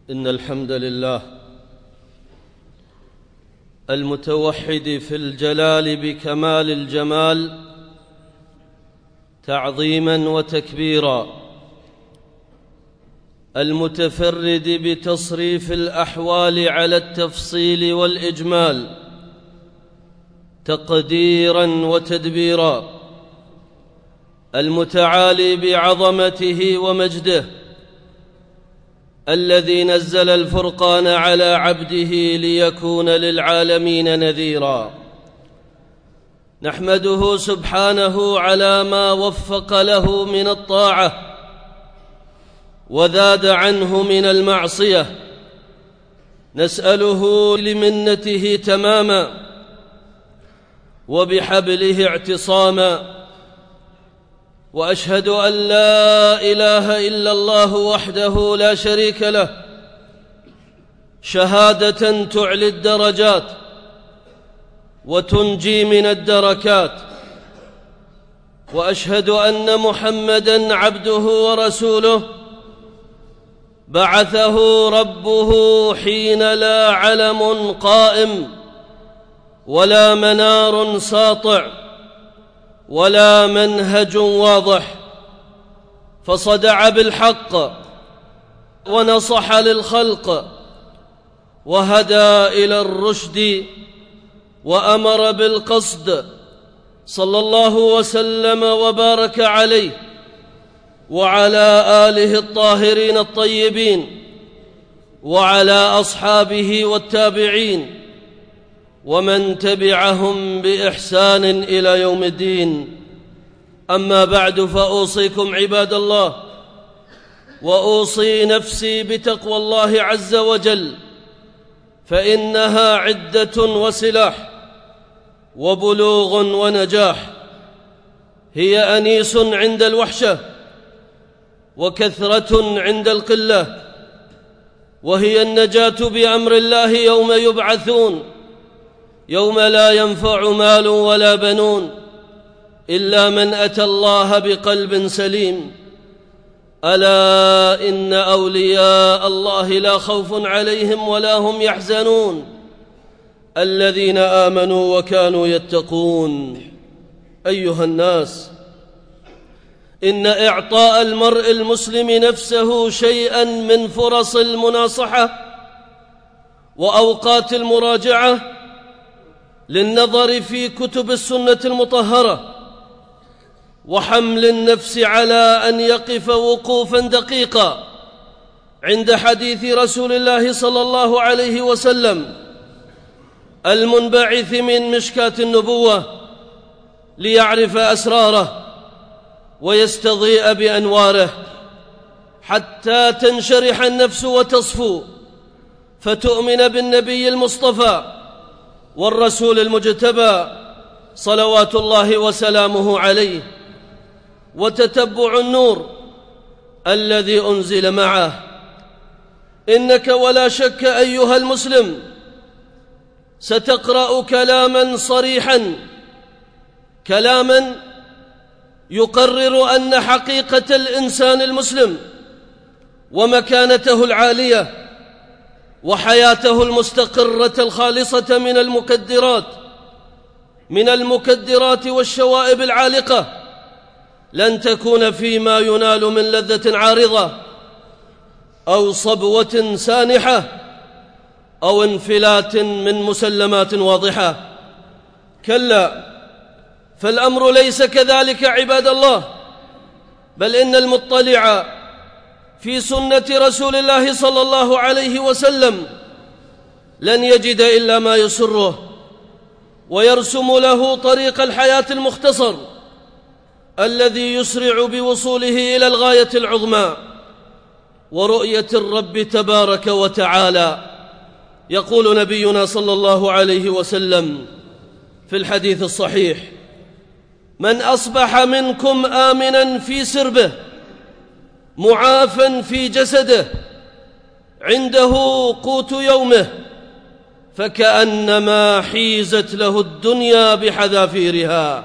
إن الحمد لله المتوحد في الجلال بكمال الجمال تعظيما وتكبيرا، المتفرد بتصريف الأحوال على التفصيل والإجمال تقديرا وتدبيرا، المتعالي بعظمته ومجده، الذي نزل الفرقان على عبده ليكون للعالمين نذيرا. نحمده سبحانه على ما وفق له من الطاعة وذاد عنه من المعصية، نسأله لمنته تماما وبحبله اعتصاما، وأشهد أن لا إله إلا الله وحده لا شريك له شهادة تعلي الدرجات وتنجي من الدركات، وأشهد أن محمدًا عبده ورسوله بعثه ربه حين لا علم قائم ولا منار ساطع ولا منهج واضح، فصدع بالحق ونصح للخلق وهدى إلى الرشد وأمر بالقصد، صلى الله وسلم وبارك عليه وعلى آله الطاهرين الطيبين وعلى أصحابه والتابعين ومن تبعهم بإحسان إلى يوم الدين. أما بعد، فأوصيكم عباد الله وأوصي نفسي بتقوى الله عز وجل، فإنها عدة وسلاح وبلوغ ونجاح، هي أنيس عند الوحشة وكثرة عند القلة، وهي النجاة بأمر الله يوم يبعثون، يوم لا ينفع مال ولا بنون إلا من أتى الله بقلب سليم. ألا إن أولياء الله لا خوف عليهم ولا هم يحزنون الذين آمنوا وكانوا يتقون. أيها الناس، إن إعطاء المرء المسلم نفسه شيئا من فرص المناصحة وأوقات المراجعة للنظر في كتب السنة المطهرة وحمل النفس على أن يقف وقوفا دقيقا عند حديث رسول الله صلى الله عليه وسلم المنبعث من مشكاة النبوة ليعرف أسراره ويستضيء بأنواره حتى تنشرح النفس وتصفو، فتؤمن بالنبي المصطفى والرسول المجتبى صلوات الله وسلامه عليه، وتتبع النور الذي أنزل معه. إنك ولا شك أيها المسلم ستقرأ كلاما صريحا، كلاما يقرر أن حقيقة الإنسان المسلم ومكانته العالية وحياته المستقرة الخالصة من المكدرات والشوائب العالقة لن تكون فيما ينال من لذة عارضة أو صبوة سانحة أو انفلات من مسلمات واضحة. كلا، فالأمر ليس كذلك عباد الله، بل إن المطلع في سنة رسول الله صلى الله عليه وسلم لن يجد إلا ما يسره ويرسم له طريق الحياة المختصر الذي يسرع بوصوله إلى الغاية العظمى ورؤية الرب تبارك وتعالى. يقول نبينا صلى الله عليه وسلم في الحديث الصحيح: من أصبح منكم آمنا في سربه معافا في جسده عنده قوت يومه فكأنما حيزت له الدنيا بحذافيرها.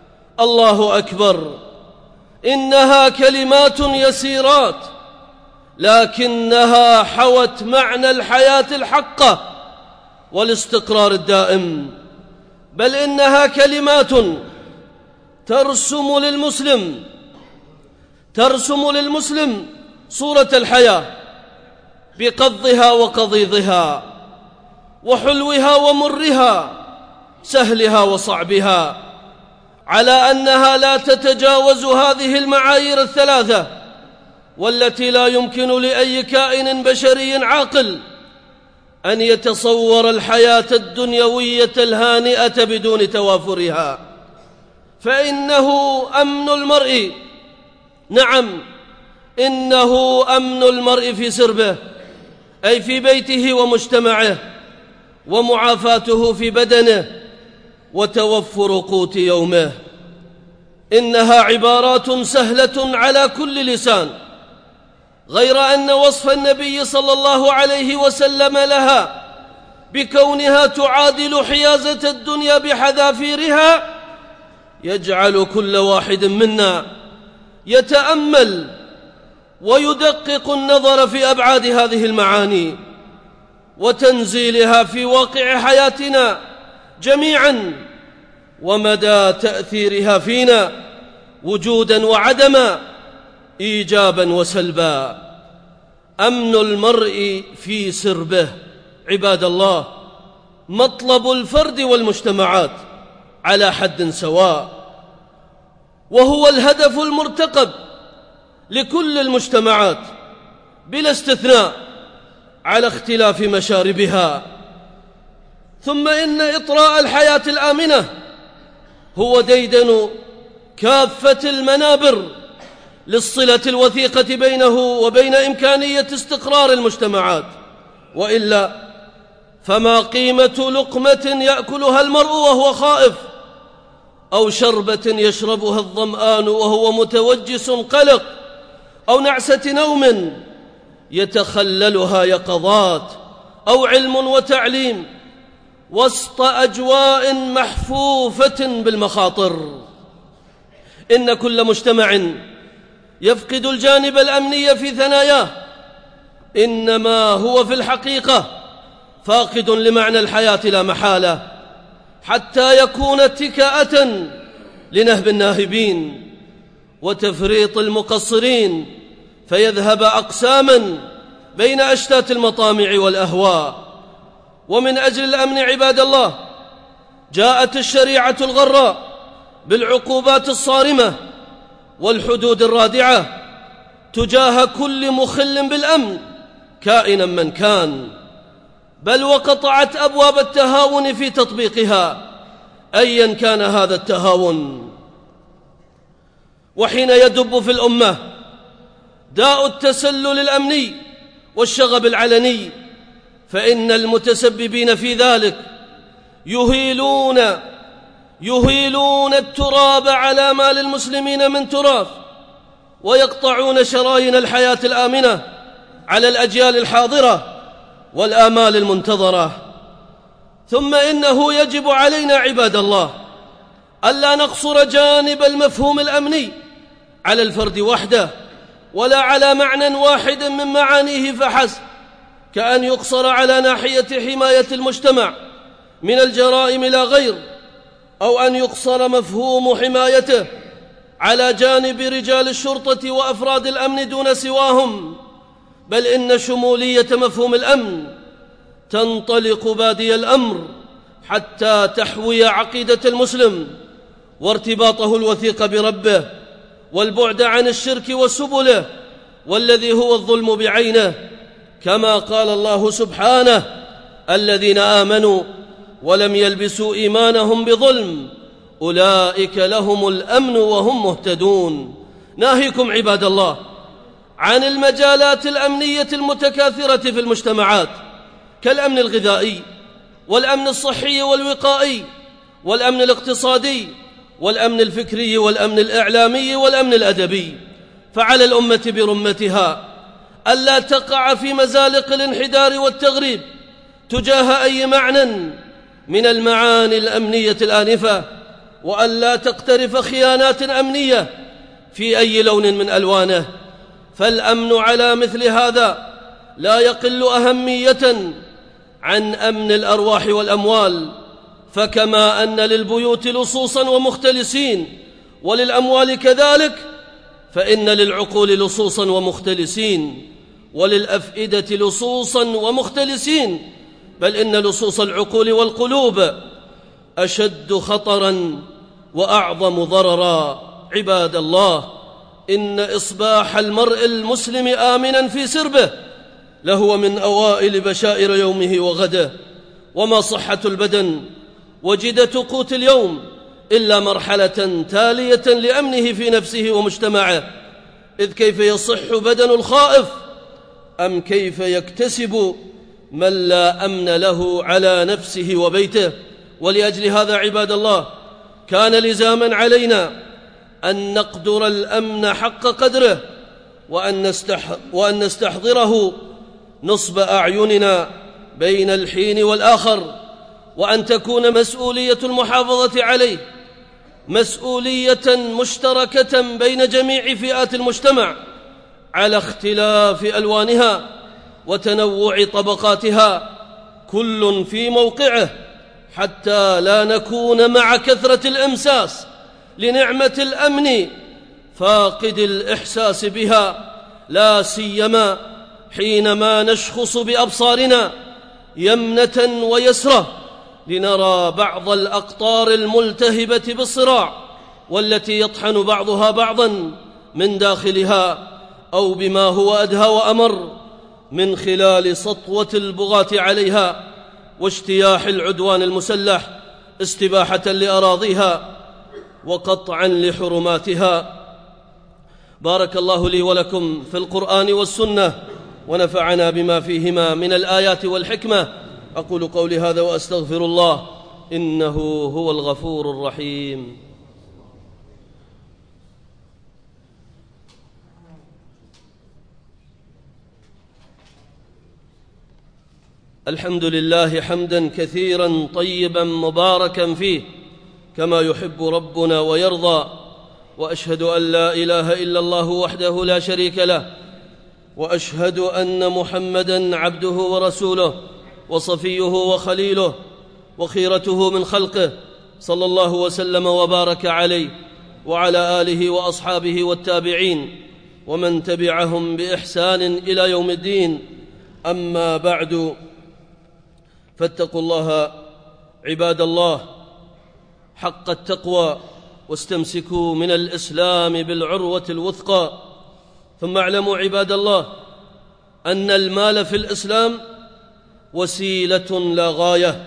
الله أكبر. إنها كلمات يسيرات لكنها حوت معنى الحياة الحقة والاستقرار الدائم، بل إنها كلمات ترسم للمسلم صورة الحياة بقضها وقضيضها، وحلوها ومرها، سهلها وصعبها، على أنها لا تتجاوز هذه المعايير الثلاثة، والتي لا يمكن لأي كائن بشري عاقل أن يتصور الحياة الدنيوية الهانئة بدون توافرها. فإنه أمن المرء، نعم، إنه أمن المرء في سربه، أي في بيته ومجتمعه، ومعافاته في بدنه، وتوفر قوت يومه. إنها عبارات سهلة على كل لسان، غير أن وصف النبي صلى الله عليه وسلم لها بكونها تعادل حيازة الدنيا بحذافيرها يجعل كل واحد منا يتأمل ويدقق النظر في أبعاد هذه المعاني وتنزيلها في واقع حياتنا جميعا، ومدى تأثيرها فينا وجودا وعدما، إيجابا وسلبا. أمن المرء في سربه عباد الله مطلب الفرد والمجتمعات على حد سواء، وهو الهدف المرتقب لكل المجتمعات بلا استثناء على اختلاف مشاربها. ثم إن إطراء الحياة الآمنة هو ديدن كافة المنابر للصلة الوثيقة بينه وبين إمكانية استقرار المجتمعات، وإلا فما قيمة لقمة يأكلها المرء وهو خائف، أو شربة يشربها الظمآن وهو متوجس قلق، أو نعسة نوم يتخللها يقظات، أو علم وتعليم وسط أجواء محفوفة بالمخاطر. إن كل مجتمع يفقد الجانب الأمني في ثناياه إنما هو في الحقيقة فاقد لمعنى الحياة لا محالة، حتى يكون اتكاءة لنهب الناهبين وتفريط المقصرين، فيذهب أقساما بين أشتات المطامع والأهواء. ومن أجل الأمن عباد الله جاءت الشريعة الغراء بالعقوبات الصارمة والحدود الرادعة تجاه كل مخل بالأمن كائنا من كان، بل وقطعت أبواب التهاون في تطبيقها أيا كان هذا التهاون. وحين يدب في الأمة داء التسلل الأمني والشغب العلني، فإن المتسببين في ذلك يهيلون التراب على ما للمسلمين من تراث، ويقطعون شرايين الحياة الآمنة على الأجيال الحاضرة والآمال المنتظرة. ثم إنه يجب علينا عباد الله ألا نقصر جانب المفهوم الأمني على الفرد وحده، ولا على معنى واحد من معانيه فحسب، كأن يقصر على ناحية حماية المجتمع من الجرائم لا غير، أو أن يقصر مفهوم حمايته على جانب رجال الشرطة وأفراد الأمن دون سواهم، بل إن شمولية مفهوم الأمن تنطلق بادي الأمر حتى تحوي عقيدة المسلم وارتباطه الوثيق بربه، والبعد عن الشرك وسبله، والذي هو الظلم بعينه، كما قال الله سبحانه: الذين آمنوا ولم يلبسوا إيمانهم بظلم أولئك لهم الأمن وهم مهتدون. ناهيكم عباد الله عن المجالات الأمنية المتكاثرة في المجتمعات كالأمن الغذائي والأمن الصحي والوقائي والأمن الاقتصادي والأمن الفكري والأمن الإعلامي والأمن الأدبي. فعلى الأمة برمتها ألا تقع في مزالق الانحدار والتغريب تجاه أي معنى من المعاني الأمنية الآنفة، وألا تقترف خيانات أمنية في أي لون من ألوانه، فالأمن على مثل هذا لا يقل أهمية عن أمن الأرواح والأموال، فكما أن للبيوت لصوصا ومختلسين وللأموال كذلك، فإن للعقول لصوصا ومختلسين وللأفئدة لصوصا ومختلسين، بل إن لصوص العقول والقلوب أشد خطرا وأعظم ضررا. عباد الله، إن إصباح المرء المسلم آمنا في سربه لهو من أوائل بشائر يومه وغده، وما صحة البدن وجدة قوت اليوم إلا مرحلة تالية لأمنه في نفسه ومجتمعه، إذ كيف يصح بدن الخائف أم كيف يكتسب من لا أمن له على نفسه وبيته؟ ولأجل هذا عباد الله كان لزاما علينا أن نقدر الأمن حق قدره، وأن نستحضره نصب أعيننا بين الحين والآخر، وأن تكون مسؤولية المحافظة عليه مسؤولية مشتركة بين جميع فئات المجتمع على اختلاف ألوانها وتنوع طبقاتها، كل في موقعه، حتى لا نكون مع كثرة الإمساس لنعمة الأمن فاقد الإحساس بها، لا سيما حينما نشخص بأبصارنا يمنة ويسرة لنرى بعض الأقطار الملتهبة بالصراع والتي يطحن بعضها بعضا من داخلها، أو بما هو أدهى وأمر من خلال سطوة البغاة عليها واجتياح العدوان المسلح استباحة لأراضيها وقطعا لحرماتها. بارك الله لي ولكم في القرآن والسنة، ونفعنا بما فيهما من الآيات والحكمة. أقول قولي هذا وأستغفر الله، إنه هو الغفور الرحيم. الحمد لله حمدا كثيرا طيبا مباركا فيه كما يحب ربنا ويرضى، وأشهد أن لا إله إلا الله وحده لا شريك له، وأشهد أن محمدا عبده ورسوله وصفيه وخليله وخيرته من خلقه، صلى الله وسلم وبارك عليه وعلى آله وأصحابه والتابعين ومن تبعهم بإحسان إلى يوم الدين. أما بعد، فاتقوا الله عباد الله حق التقوى، واستمسكوا من الإسلام بالعروة الوثقى. ثم اعلموا عباد الله أن المال في الإسلام وسيلة لا غاية،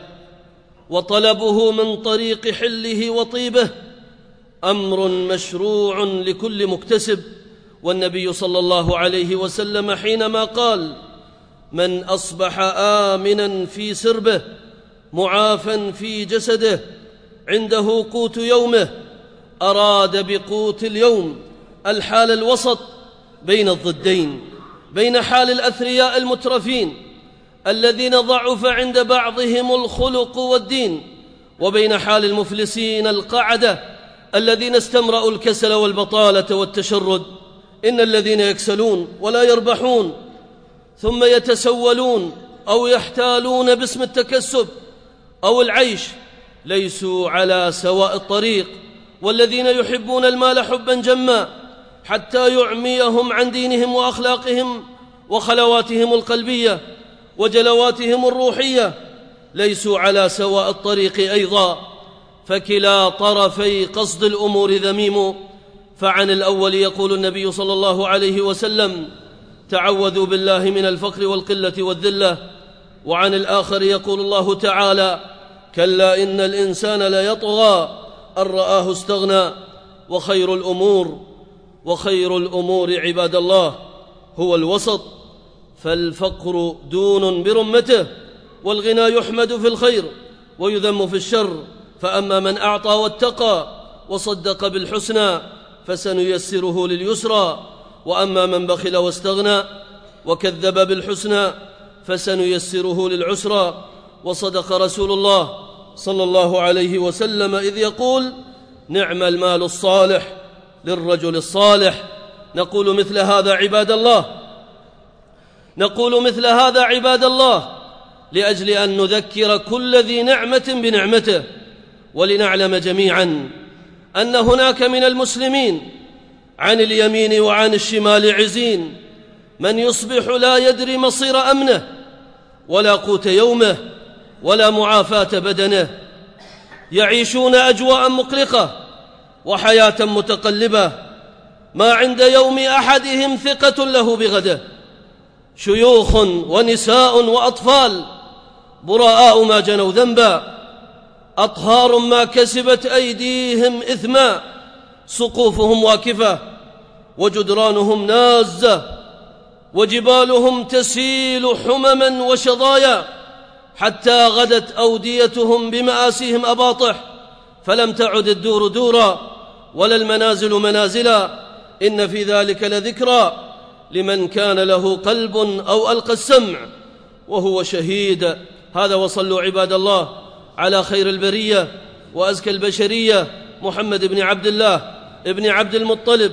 وطلبه من طريق حله وطيبه أمر مشروع لكل مكتسب. والنبي صلى الله عليه وسلم حينما قال: من أصبح آمنا في سربه معافا في جسده عنده قوت يومه، أراد بقوت اليوم الحال الوسط بين الضدين، بين حال الأثرياء المترفين الذين ضعف عند بعضهم الخلق والدين، وبين حال المفلسين القعدة الذين استمرأوا الكسل والبطالة والتشرد. إن الذين يكسلون ولا يربحون ثم يتسولون أو يحتالون باسم التكسب أو العيش ليسوا على سواء الطريق، والذين يحبون المال حبا جما حتى يعميهم عن دينهم وأخلاقهم وخلواتهم القلبية وجلواتهم الروحية ليسوا على سواء الطريق أيضا، فكلا طرفي قصد الأمور ذميم. فعن الأول يقول النبي صلى الله عليه وسلم: تعوذوا بالله من الفقر والقلة والذلة. وعن الآخر يقول الله تعالى: كلا إن الإنسان ليطغى أن رآه استغنى. وخير الأمور عباد الله هو الوسط، فالفقر دون برمته، والغنى يحمد في الخير ويذم في الشر. فأما من أعطى واتقى وصدق بالحسنى فسنيسره لليسرى، وأما من بخل واستغنى وكذب بالحسنى فسنيسره للعسرى. وصدق رسول الله صلى الله عليه وسلم إذ يقول: نعم المال الصالح للرجل الصالح، نقول مثل هذا عباد الله لأجل أن نذكر كل ذي نعمة بنعمته، ولنعلم جميعا أن هناك من المسلمين عن اليمين وعن الشمال عزين من يصبح لا يدري مصير أمنه ولا قوت يومه ولا معافاة بدنه، يعيشون أجواء مقلقة وحياة متقلبة، ما عند يوم أحدهم ثقة له بغده، شيوخ ونساء وأطفال براء ما جنوا ذنبا، أطهار ما كسبت أيديهم إثما، سقوفهم واكفة وجدرانهم نازة وجبالهم تسيل حمما وشظايا، حتى غدت أوديتهم بمآسيهم أباطح، فلم تعد الدور دورا ولا المنازل منازلا. إن في ذلك لذكرى لمن كان له قلب أو ألقى السمع وهو شهيد. هذا وصلوا عباد الله على خير البرية وأزكى البشرية محمد بن عبد الله ابن عبد المطلب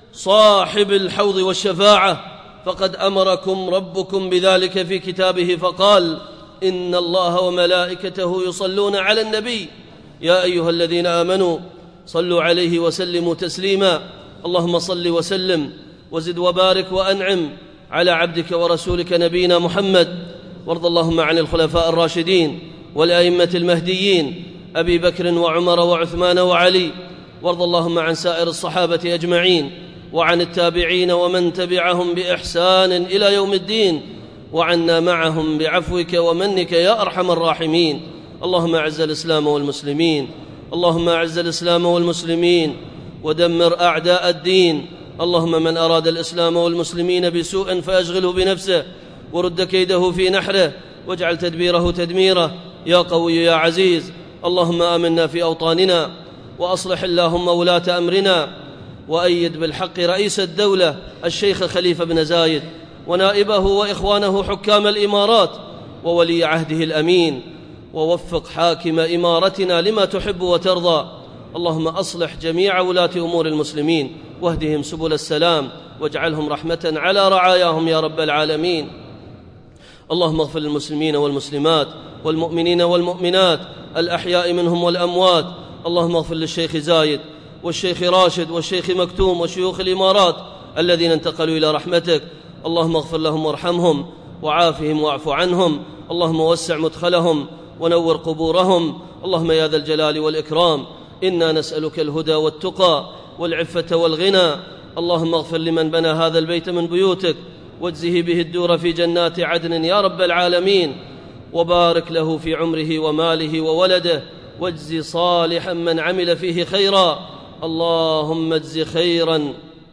صاحب الحوض والشفاعة، فقد أمركم ربكم بذلك في كتابه فقال: إن الله وملائكته يصلون على النبي يا أيها الذين آمنوا صلوا عليه وسلموا تسليما. اللهم صل وسلم وزد وبارك وأنعم على عبدك ورسولك نبينا محمد، وارض اللهم عن الخلفاء الراشدين والأئمة المهديين أبي بكر وعمر وعثمان وعلي، وارض اللهم عن سائر الصحابة أجمعين وعن التابعين ومن تبعهم بإحسان إلى يوم الدين، وعنا معهم بعفوك ومنك يا أرحم الراحمين. اللهم أعز الإسلام والمسلمين، اللهم أعز الإسلام والمسلمين ودمر أعداء الدين. اللهم من أراد الإسلام والمسلمين بسوء فأشغله بنفسه ورد كيده في نحره واجعل تدبيره تدميره يا قوي يا عزيز. اللهم آمنا في أوطاننا وأصلح اللهم ولاة أمرنا، وأيد بالحق رئيس الدولة الشيخ خليفة بن زايد ونائبه وإخوانه حكام الإمارات وولي عهده الأمين، ووفق حاكم إمارتنا لما تحب وترضى. اللهم أصلح جميع ولاة أمور المسلمين واهدهم سبل السلام واجعلهم رحمة على رعاياهم يا رب العالمين. اللهم اغفر للمسلمين والمسلمات والمؤمنين والمؤمنات الأحياء منهم والأموات. اللهم اغفر للشيخ زايد والشيخ راشد والشيخ مكتوم وشيوخ الإمارات الذين انتقلوا إلى رحمتك. اللهم اغفر لهم وارحمهم وعافهم واعف عنهم. اللهم وسع مدخلهم ونور قبورهم. اللهم يا ذا الجلال والإكرام إنا نسألك الهدى والتقى والعفة والغنى. اللهم اغفر لمن بنى هذا البيت من بيوتك واجزه به الدور في جنات عدن يا رب العالمين، وبارك له في عمره وماله وولده، واجز صالحا من عمل فيه خيرا. اللهم اجز خيرا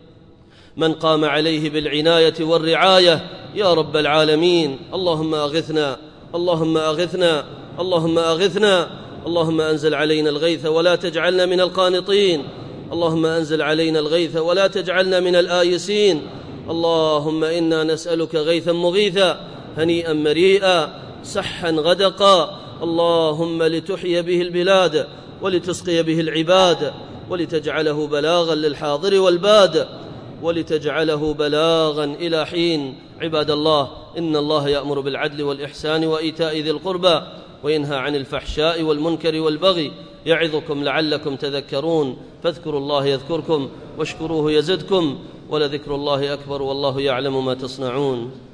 من قام عليه بالعناية والرعاية يا رب العالمين. اللهم أغثنا، اللهم أغثنا، اللهم أغثنا. اللهم أنزل علينا الغيث ولا تجعلنا من القانطين. اللهم أنزل علينا الغيث ولا تجعلنا من الآيسين. اللهم إنا نسألك غيثا مغيثا هنيئا مريئا سحا غدقا، اللهم لتحيي به البلاد ولتسقي به العباد ولتجعله بلاغا للحاضر والباد ولتجعله بلاغا إلى حين. عباد الله، إن الله يأمر بالعدل والإحسان وإيتاء ذي القربى وينهى عن الفحشاء والمنكر والبغي يعظكم لعلكم تذكرون. فاذكروا الله يذكركم واشكروه يزدكم ولذكر الله أكبر والله يعلم ما تصنعون.